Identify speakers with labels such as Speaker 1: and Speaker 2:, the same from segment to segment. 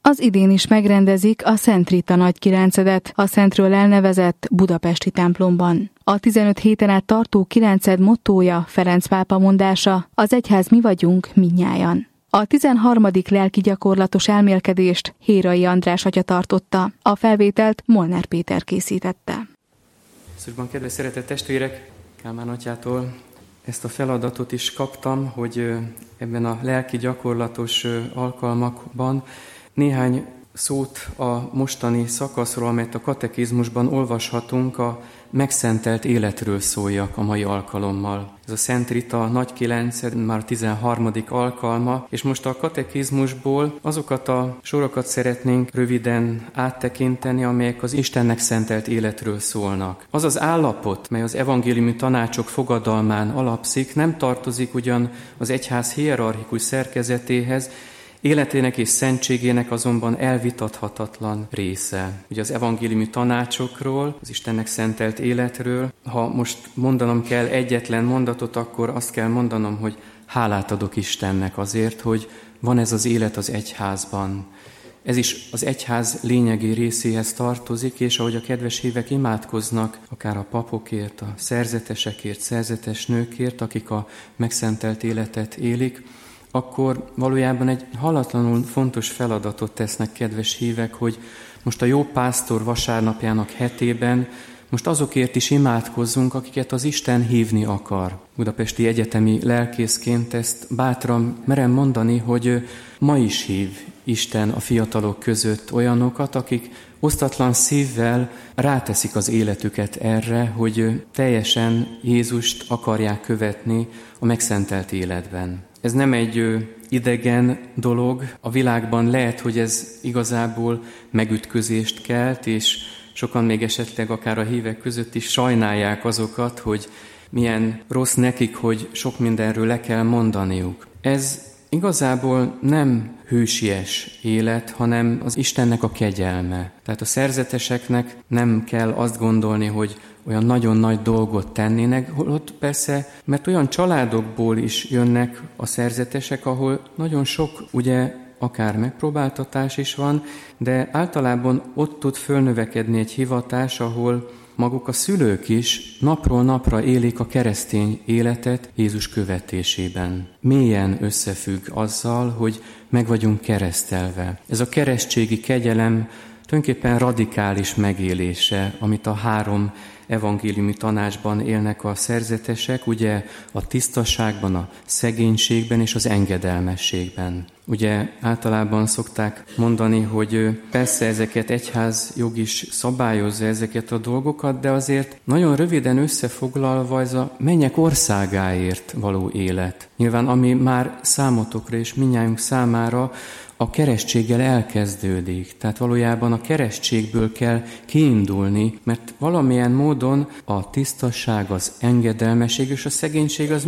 Speaker 1: Az idén is megrendezik a Szent Rita nagykiráncedet a szentről elnevezett budapesti templomban. A 15 héten át tartó kiránced mottója Ferenc pápa mondása: az egyház mi vagyunk mindnyájan. A 13. lelki gyakorlatos elmélkedést Hérai András atya tartotta, a felvételt Molnár Péter készítette.
Speaker 2: Szóval kedves szeretett testvérek, Kálmán atyától ezt a feladatot is kaptam, hogy ebben a lelki gyakorlatos alkalmakban néhány szót a mostani szakaszról, amelyet a katekizmusban olvashatunk, a megszentelt életről szóljak a mai alkalommal. Ez a Szent Rita nagykiránced már 13. alkalma, és most a katekizmusból azokat a sorokat szeretnénk röviden áttekinteni, amelyek az Istennek szentelt életről szólnak. Az az állapot, mely az evangéliumi tanácsok fogadalmán alapszik, nem tartozik ugyan az egyház hierarchikus szerkezetéhez, életének és szentségének azonban elvitathatatlan része. Ugye az evangéliumi tanácsokról, az Istennek szentelt életről, ha most mondanom kell egyetlen mondatot, akkor azt kell mondanom, hogy hálát adok Istennek azért, hogy van ez az élet az egyházban. Ez is az egyház lényegi részéhez tartozik, és ahogy a kedves hívek imádkoznak, akár a papokért, a szerzetesekért, szerzetes nőkért, akik a megszentelt életet élik, akkor valójában egy hallatlanul fontos feladatot tesznek, kedves hívek, hogy most a jó pásztor vasárnapjának hetében most azokért is imádkozzunk, akiket az Isten hívni akar. Budapesti egyetemi lelkészként ezt bátran merem mondani, hogy ma is hív Isten a fiatalok között olyanokat, akik osztatlan szívvel ráteszik az életüket erre, hogy teljesen Jézust akarják követni a megszentelt életben. Ez nem egy idegen dolog, a világban lehet, hogy ez igazából megütközést kelt, és sokan még esetleg akár a hívek között is sajnálják azokat, hogy milyen rossz nekik, hogy sok mindenről le kell mondaniuk. Ez igazából nem hősies élet, hanem az Istennek a kegyelme. Tehát a szerzeteseknek nem kell azt gondolni, hogy olyan nagyon nagy dolgot tennének, holott persze, mert olyan családokból is jönnek a szerzetesek, ahol nagyon sok, ugye, akár megpróbáltatás is van, de általában ott tud fölnövekedni egy hivatás, ahol maguk a szülők is napról napra élik a keresztény életet Jézus követésében. Mélyen összefügg azzal, hogy meg vagyunk keresztelve. Ez a keresztségi kegyelem tulajdonképpen radikális megélése, amit a 3 evangéliumi tanácsban élnek a szerzetesek, ugye a tisztaságban, a szegénységben és az engedelmességben. Ugye általában szokták mondani, hogy persze ezeket egyházjog is szabályozza ezeket a dolgokat, de azért nagyon röviden összefoglalva ez a mennyek országáért való élet. Nyilván ami már számotokra és mindnyájunk számára a keresztséggel elkezdődik. Tehát valójában a keresztségből kell kiindulni, mert valamilyen módon a tisztasság, az engedelmesség és a szegénység az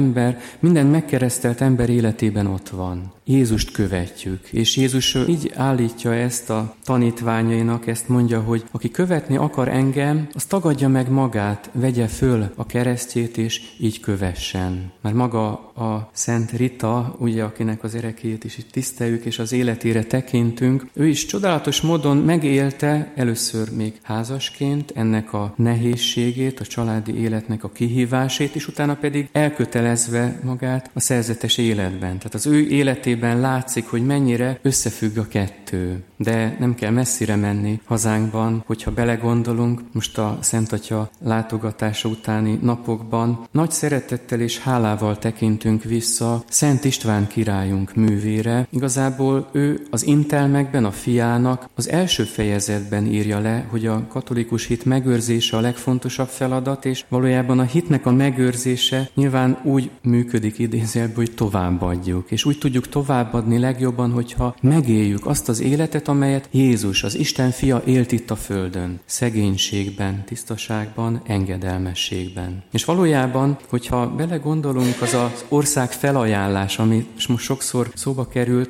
Speaker 2: minden megkeresztelt ember életében ott van. Jézust követjük, és Jézus így állítja ezt a tanítványainak, ezt mondja, hogy aki követni akar engem, az tagadja meg magát, vegye föl a keresztjét, és így kövessen. Mert maga a Szent Rita, ugye, akinek az erekéjét is itt tiszteljük, és az életére tekintünk, ő is csodálatos módon megélte először még házasként ennek a nehézségét, a családi életnek a kihívásét, és utána pedig elkötelezve magát a szerzetes életben. Tehát az ő életében látszik, hogy mennyire összefügg a kettő. De nem kell messzire menni hazánkban, hogyha belegondolunk, most a Szent Atya látogatása utáni napokban nagy szeretettel és hálával tekintünk vissza Szent István királyunk művére. Igazából ő az intelmekben, a fiának az első fejezetben írja le, hogy a katolikus hit megőrzése a legfontosabb feladat, és valójában a hitnek a megőrzése nyilván úgy működik idézőjelben, hogy továbbadjuk. És úgy tudjuk továbbadni legjobban, hogyha megéljük azt az életet, amelyet Jézus, az Isten fia élt itt a földön. Szegénységben, tisztaságban, engedelmességben. És valójában, hogyha belegondolunk, az az ország felajánlás, ami most sokszor szóba került, ugye a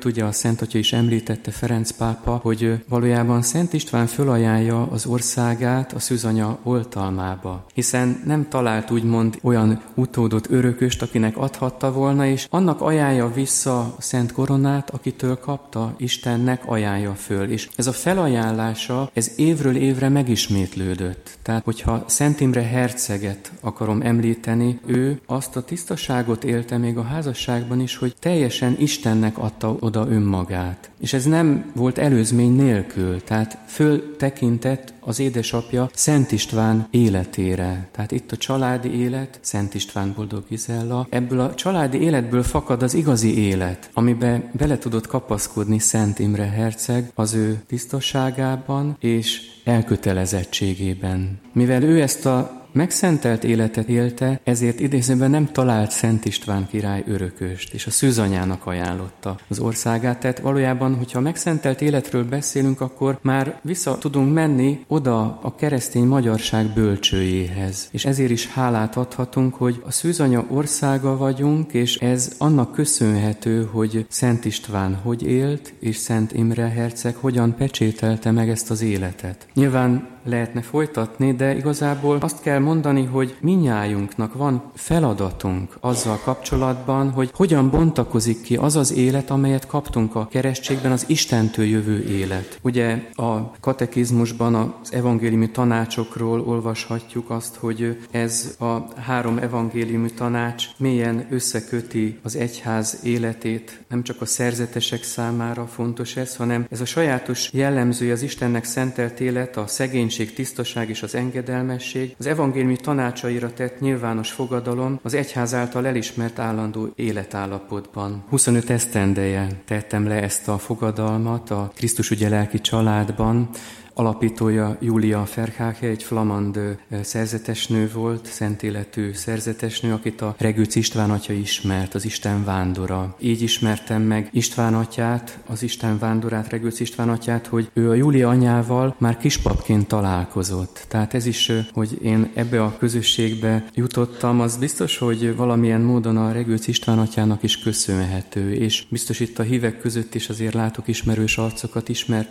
Speaker 2: Szent Atya is említette, Ferenc pápa, hogy valójában Szent István fölajánlja az országát a szűzanya oltalmába, hiszen nem talált úgymond olyan utódot, örököst, akinek adhatta volna, és annak ajánlja vissza a Szent Koronát, akitől kapta, Istennek ajánlja föl. És ez a felajánlása, ez évről évre megismétlődött. Tehát, hogyha Szent Imre herceget akarom említeni, ő azt a tisztaságot élte még a házasságban is, hogy teljesen Istennek adta oda önmagát. És ez nem volt előzmény nélkül, tehát föltekintett az édesapja Szent István életére. Tehát itt a családi élet, Szent István Boldog Gizella, ebből a családi életből fakad az igazi élet, amiben bele tudott kapaszkodni Szent Imre herceg az ő tisztaságában és elkötelezettségében. Mivel ő ezt a megszentelt életet élte, ezért idézőben nem talált Szent István király örököst, és a szűzanyának ajánlotta az országát. Tehát valójában, hogyha a megszentelt életről beszélünk, akkor már vissza tudunk menni oda a keresztény magyarság bölcsőjéhez. És ezért is hálát adhatunk, hogy a szűzanya országa vagyunk, és ez annak köszönhető, hogy Szent István hogy élt, és Szent Imre herceg hogyan pecsételte meg ezt az életet. Nyilván lehetne folytatni, de igazából azt kell mondani, hogy mindnyájunknak van feladatunk azzal kapcsolatban, hogy hogyan bontakozik ki az az élet, amelyet kaptunk a keresztségben, az Istentől jövő élet. Ugye a katekizmusban az evangéliumi tanácsokról olvashatjuk azt, hogy ez a 3 evangéliumi tanács mélyen összeköti az egyház életét. Nem csak a szerzetesek számára fontos ez, hanem ez a sajátos jellemzője az Istennek szentelt élet, a szegénység, tisztaság és az engedelmesség, az evangéliumi tanácsaira tett nyilvános fogadalom az egyház által elismert állandó életállapotban. 25 esztendeje tettem le ezt a fogadalmat a Krisztus ügye lelki családban. Alapítója Júlia Verhaeghe, egy flamand szerzetesnő volt, szent életű szerzetesnő, akit a Regőc István atya ismert, az Isten vándora. Így ismertem meg István atyát, az Isten vándorát, Regőc István atyát, hogy ő a Júlia anyával már kispapként találkozott. Tehát ez is, hogy én ebbe a közösségbe jutottam, az biztos, hogy valamilyen módon a Regőc István atyának is köszönhető, és biztos itt a hívek között is azért látok ismerős arcokat,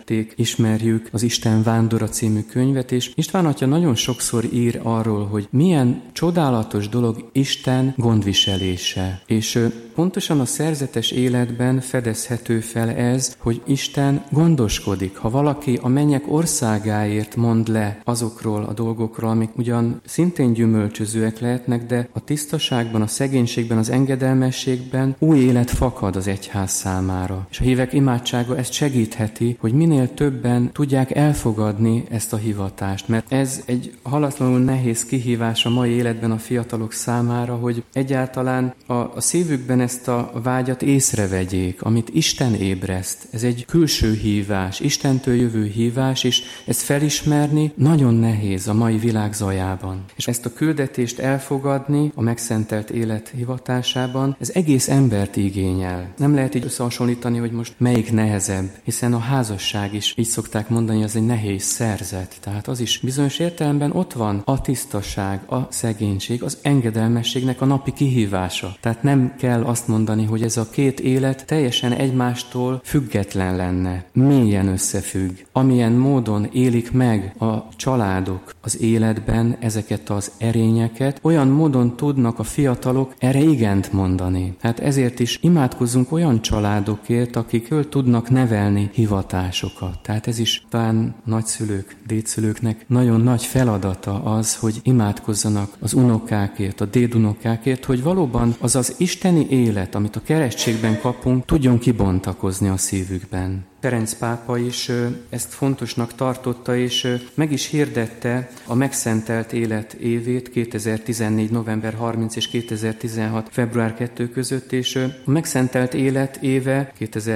Speaker 2: ismerjük az Isten Vándora című könyvet, és István atya nagyon sokszor ír arról, hogy milyen csodálatos dolog Isten gondviselése. És pontosan a szerzetes életben fedezhető fel ez, hogy Isten gondoskodik. Ha valaki a mennyek országáért mond le azokról a dolgokról, amik ugyan szintén gyümölcsözőek lehetnek, de a tisztaságban, a szegénységben, az engedelmességben új élet fakad az egyház számára. És a hívek imádsága ezt segítheti, hogy minél többen tudják elfogadni ezt a hivatást, mert ez egy halatlanul nehéz kihívás a mai életben a fiatalok számára, hogy egyáltalán a szívükben ezt a vágyat észrevegyék, amit Isten ébreszt. Ez egy külső hívás, Istentől jövő hívás, és ezt felismerni nagyon nehéz a mai világ zajában. És ezt a küldetést elfogadni a megszentelt élet hivatásában, ez egész embert igényel. Nem lehet így összehasonlítani, hogy most melyik nehezebb, hiszen a házasság is, így szokták mondani, az egy nehéz szerzet. Tehát az is bizonyos értelemben ott van a tisztaság, a szegénység, az engedelmességnek a napi kihívása. Tehát nem kell azt mondani, hogy ez a két élet teljesen egymástól független lenne. Mélyen összefügg. Amilyen módon élik meg a családok az életben ezeket az erényeket, olyan módon tudnak a fiatalok erre igent mondani. Hát ezért is imádkozzunk olyan családokért, akik föl tudnak nevelni hivatásokat. Tehát ez is talán nagyszülők, dédszülőknek nagyon nagy feladata az, hogy imádkozzanak az unokákért, a dédunokákért, hogy valóban az az isteni élet, amit a keresztségben kapunk, tudjon kibontakozni a szívükben. Ferenc pápa is ezt fontosnak tartotta, és meg is hirdette a megszentelt élet évét 2014. november 30 és 2016. február 2 között, és a megszentelt élet éve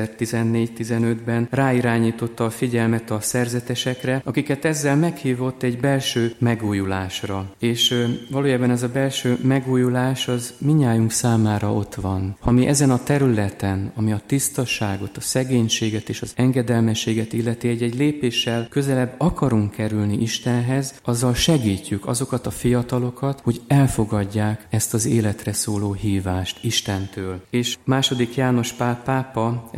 Speaker 2: 2014-15-ben ráirányította a figyelmet a szerzetesekre, akiket ezzel meghívott egy belső megújulásra. És valójában ez a belső megújulás az mindnyájunk számára ott van. Ha mi ezen a területen, ami a tisztaságot, a szegénységet és az engedelmességet illeti, egy lépéssel közelebb akarunk kerülni Istenhez, azzal segítjük azokat a fiatalokat, hogy elfogadják ezt az életre szóló hívást Istentől. És II. János Pál pápa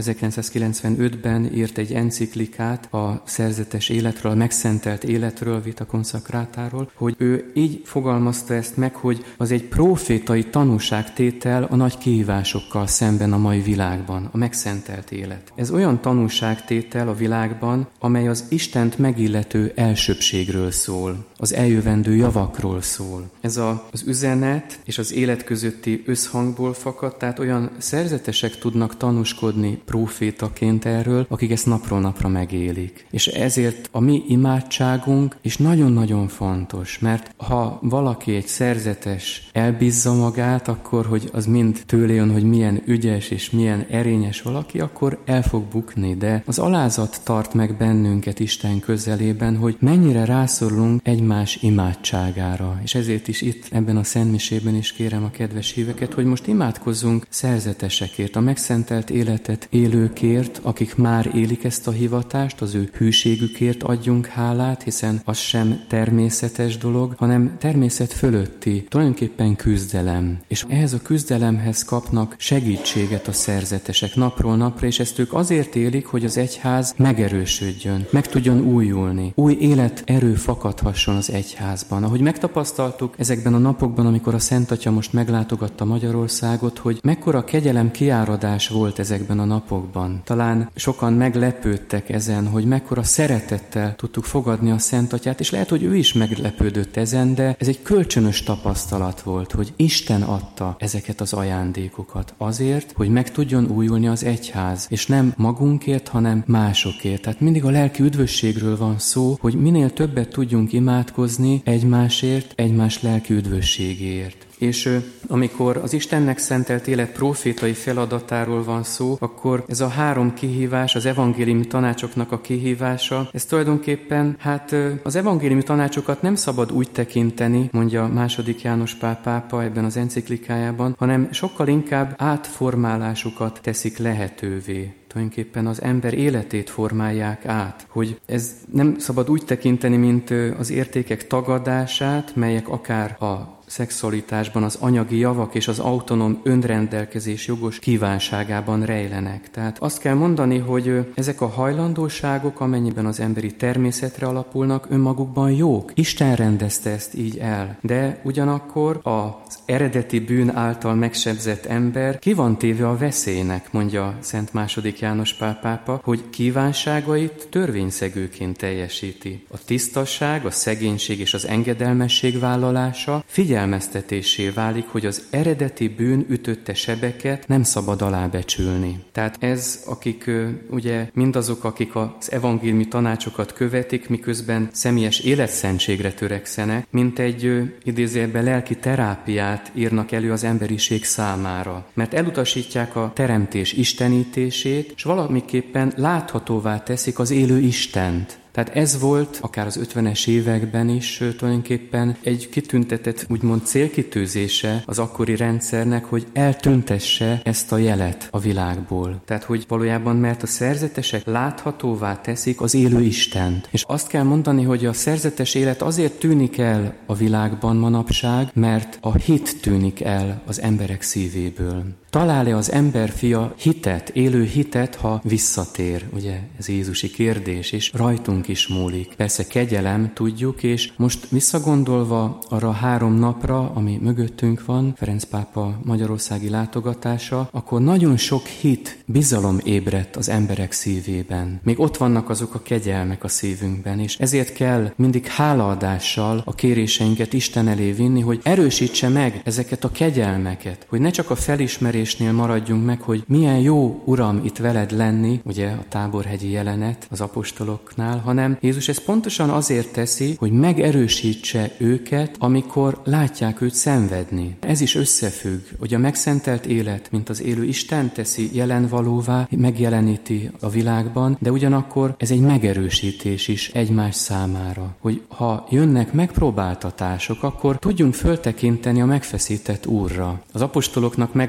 Speaker 2: 1995-ben írt egy enciklikát a szerzetes életről, a megszentelt életről, Vita Consacrátáról, hogy ő így fogalmazta ezt meg, hogy az egy profétai tanúságtétel a nagy kihívásokkal szemben a mai világban, a megszentelt élet. Ez olyan tanúságtétel a világban, amely az Istent megillető elsőbbségről szól, az eljövendő javakról szól. Ez az üzenet és az élet közötti összhangból fakad, tehát olyan szerzetesek tudnak tanúskodni profétaként erről, akik ezt napról napra megélik. És ezért a mi imádságunk is nagyon-nagyon fontos, mert ha valaki egy szerzetes elbízza magát, akkor, hogy az mind tőle jön, hogy milyen ügyes és milyen erényes valaki, akkor el fog bukni, de az alázat tart meg bennünket Isten közelében, hogy mennyire rászorulunk egymás imádságára. És ezért is itt ebben a szentmisében is kérem a kedves híveket, hogy most imádkozzunk szerzetesekért, a megszentelt életet élőkért, akik már élik ezt a hivatást, az ő hűségükért adjunk hálát, hiszen az sem természetes dolog, hanem természet fölötti, tulajdonképpen küzdelem. És ehhez a küzdelemhez kapnak segítséget a szerzetesek napról napra, és ezt ők azért élik, hogy az egyház megerősödjön, meg tudjon újulni, új életerő fakadhasson az egyházban. Ahogy megtapasztaltuk ezekben a napokban, amikor a Szent Atya most meglátogatta Magyarországot, hogy mekkora kegyelem kiáradás volt ezekben a napokban. Talán sokan meglepődtek ezen, hogy mekkora szeretettel tudtuk fogadni a Szent Atyát, és lehet, hogy ő is meglepődött ezen, de ez egy kölcsönös tapasztalat volt, hogy Isten adta ezeket az ajándékokat azért, hogy meg tudjon újulni az egyház, és nem magunkért, hanem másokért. Tehát mindig a lelki üdvösségről van szó, hogy minél többet tudjunk imádkozni egymásért, egymás lelki üdvösségéért. És amikor az Istennek szentelt élet profétai feladatáról van szó, akkor ez a 3 kihívás, az evangéliumi tanácsoknak a kihívása, ez tulajdonképpen, az evangéliumi tanácsokat nem szabad úgy tekinteni, mondja II. János Pál pápa ebben az enciklikájában, hanem sokkal inkább átformálásukat teszik lehetővé. Tulajdonképpen az ember életét formálják át, hogy ez nem szabad úgy tekinteni, mint az értékek tagadását, melyek akár a szexualitásban az anyagi javak és az autonóm önrendelkezés jogos kívánságában rejlenek. Tehát azt kell mondani, hogy ezek a hajlandóságok, amennyiben az emberi természetre alapulnak, önmagukban jók. Isten rendezte ezt így el. De ugyanakkor az eredeti bűn által megsebzett ember ki van téve a veszélynek, mondja Szent II. János Pál pápa, hogy kívánságait törvényszegőként teljesíti. A tisztaság, a szegénység és az engedelmesség vállalása figyelmeztetésé válik, hogy az eredeti bűn ütötte sebeket nem szabad alábecsülni. Tehát ez, akik ugye mindazok, akik az evangéliumi tanácsokat követik, miközben személyes életszentségre törekszenek, mint egy idézőjelben lelki terápiát írnak elő az emberiség számára. Mert elutasítják a teremtés istenítését, és valamiképpen láthatóvá teszik az élő Istent. Tehát ez volt, akár az 50-es években is tulajdonképpen egy kitüntetett, úgymond célkitűzése az akkori rendszernek, hogy eltüntesse ezt a jelet a világból. Tehát, hogy valójában, mert a szerzetesek láthatóvá teszik az élő Istent. És azt kell mondani, hogy a szerzetes élet azért tűnik el a világban manapság, mert a hit tűnik el az emberek szívéből. Talál-e az emberfia hitet, élő hitet, ha visszatér? Ugye ez Jézusi kérdés, és rajtunk is múlik. Persze kegyelem, tudjuk, és most visszagondolva arra 3 napra, ami mögöttünk van, Ferenc pápa magyarországi látogatása, akkor nagyon sok hit, bizalom ébredt az emberek szívében. Még ott vannak azok a kegyelmek a szívünkben, és ezért kell mindig hálaadással a kéréseinket Isten elé vinni, hogy erősítse meg ezeket a kegyelmeket, hogy ne csak a felismerésnél maradjunk meg, hogy milyen jó, Uram, itt veled lenni, ugye a táborhegyi jelenet az apostoloknál, hanem Jézus ezt pontosan azért teszi, hogy megerősítse őket, amikor látják őt szenvedni. Ez is összefügg, hogy a megszentelt élet, mint az élő Isten teszi jelenvalóvá, megjeleníti a világban, de ugyanakkor ez egy megerősítés is egymás számára, hogy ha jönnek megpróbáltatások, akkor tudjunk föltekinteni a megfeszített Úrra. Az apostoloknak megmutatta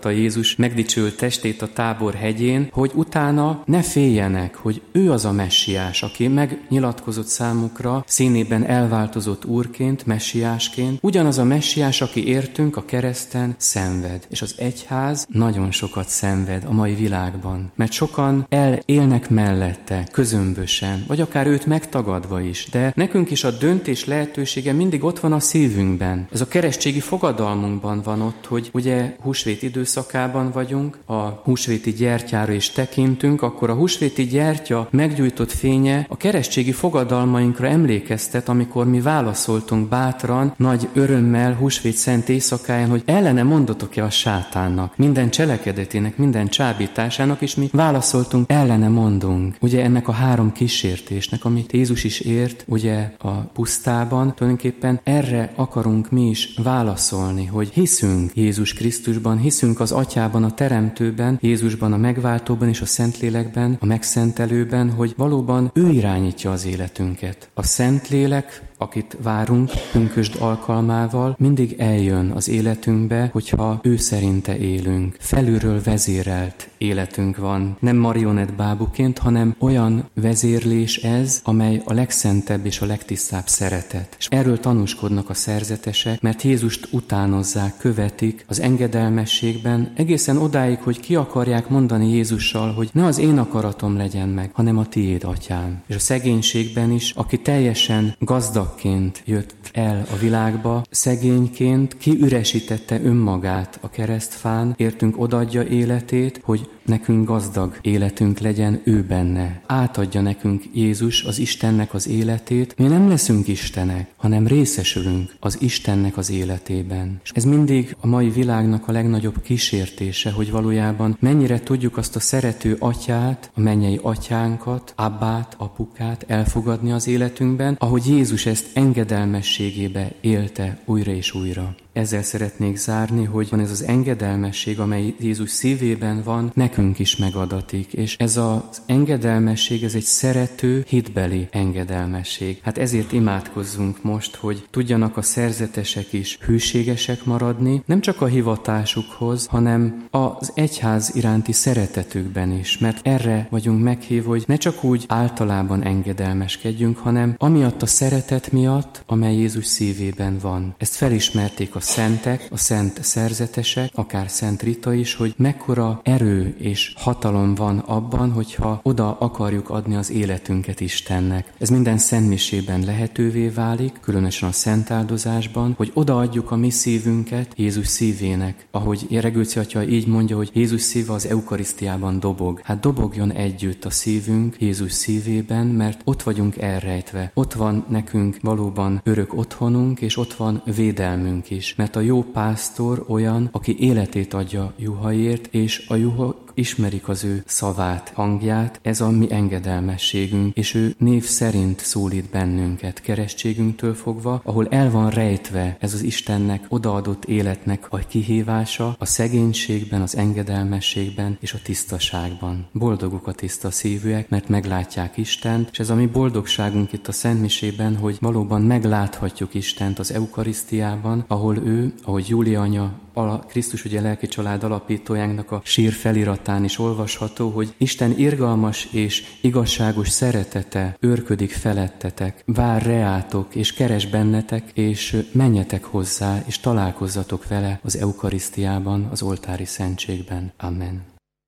Speaker 2: mutatta Jézus megdicsőült testét a Tábor hegyén, hogy utána ne féljenek, hogy ő az a messiás, aki megnyilatkozott számukra színében elváltozott úrként, messiásként. Ugyanaz a messiás, aki értünk a kereszten, szenved. És az egyház nagyon sokat szenved a mai világban, mert sokan élnek mellette, közömbösen, vagy akár őt megtagadva is. De nekünk is a döntés lehetősége mindig ott van a szívünkben. Ez a keresztségi fogadalmunkban van ott, hogy ugye húsvét időszakában vagyunk, a húsvéti gyertyára is tekintünk, akkor a húsvéti gyertya meggyújtott fénye a keresztségi fogadalmainkra emlékeztet, amikor mi válaszoltunk bátran, nagy örömmel húsvét szent éjszakáján, hogy ellene mondotok-e a sátánnak, minden cselekedetének, minden csábításának, és mi válaszoltunk, ellene mondunk. Ugye ennek a 3 kísértésnek, amit Jézus is ért, ugye a pusztában, tulajdonképpen erre akarunk mi is válaszolni, hogy hiszünk Jézus Krisztusban, hiszünk az Atyában, a Teremtőben, Jézusban, a Megváltóban és a Szentlélekben, a Megszentelőben, hogy valóban ő irányítja az életünket. A Szentlélek, akit várunk pünkösd alkalmával, mindig eljön az életünkbe, hogyha ő szerinte élünk. Felülről vezérelt életünk van. Nem marionettbábuként, hanem olyan vezérlés ez, amely a legszentebb és a legtisztább szeretet. És erről tanúskodnak a szerzetesek, mert Jézust utánozzák, követik az engedelmességben, egészen odáig, hogy ki akarják mondani Jézussal, hogy ne az én akaratom legyen meg, hanem a tiéd, Atyám. És a szegénységben is, aki teljesen gazdagként jött el a világba, szegényként kiüresítette önmagát a keresztfán, értünk odaadja életét, hogy nekünk gazdag életünk legyen ő benne. Átadja nekünk Jézus az Istennek az életét. Mi nem leszünk Istenek, hanem részesülünk az Istennek az életében. És ez mindig a mai világnak a legnagyobb kísértése, hogy valójában mennyire tudjuk azt a szerető atyát, a mennyei atyánkat, abbát, apukát elfogadni az életünkben, ahogy Jézus ezt engedelmességébe élte újra és újra. Ezzel szeretnék zárni, hogy van ez az engedelmesség, amely Jézus szívében van, nekünk is megadatik. És ez az engedelmesség, ez egy szerető, hitbeli engedelmesség. Hát ezért imádkozzunk most, hogy tudjanak a szerzetesek is hűségesek maradni, nem csak a hivatásukhoz, hanem az egyház iránti szeretetükben is. Mert erre vagyunk meghívva, hogy ne csak úgy általában engedelmeskedjünk, hanem amiatt a szeretet miatt, amely Jézus szívében van. Ezt felismerték a szentek, a szent szerzetesek, akár Szent Rita is, hogy mekkora erő és hatalom van abban, hogyha oda akarjuk adni az életünket Istennek. Ez minden szentmisében lehetővé válik, különösen a szentáldozásban, hogy odaadjuk a mi szívünket Jézus szívének. Ahogy Jeregőci atya így mondja, hogy Jézus szíve az eukarisztiában dobog. Hát dobogjon együtt a szívünk Jézus szívében, mert ott vagyunk elrejtve. Ott van nekünk valóban örök otthonunk, és ott van védelmünk is. Mert a jó pásztor olyan, aki életét adja juhaiért, és a juhok ismerik az ő szavát, hangját, ez a mi engedelmességünk, és ő név szerint szólít bennünket, keresztségünktől fogva, ahol el van rejtve ez az Istennek odaadott életnek a kihívása, a szegénységben, az engedelmességben és a tisztaságban. Boldogok a tiszta szívűek, mert meglátják Istent, és ez a mi boldogságunk itt a Szentmisében, hogy valóban megláthatjuk Istent az eukarisztiában, ahol ő, ahogy Júlia anya, Krisztus ugye lelki család alapítójánknak a sír feliratán is olvasható, hogy Isten irgalmas és igazságos szeretete őrködik felettetek, vár reátok és keres bennetek, és menjetek hozzá, és találkozzatok vele az eukarisztiában, az oltári szentségben. Amen.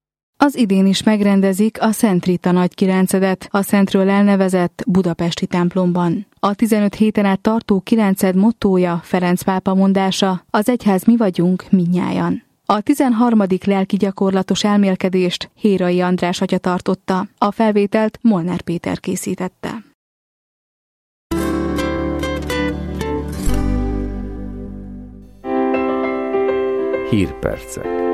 Speaker 1: Az idén is megrendezik a Szent Rita nagykiráncedet a Szentről elnevezett budapesti templomban. A 15 héten át tartó kiránced mottója Ferenc pápa mondása, az egyház mi vagyunk mindnyájan. A 13. lelki gyakorlatos elmélkedést Hérai András atya tartotta, a felvételt Molnár Péter készítette.
Speaker 3: Hírpercek.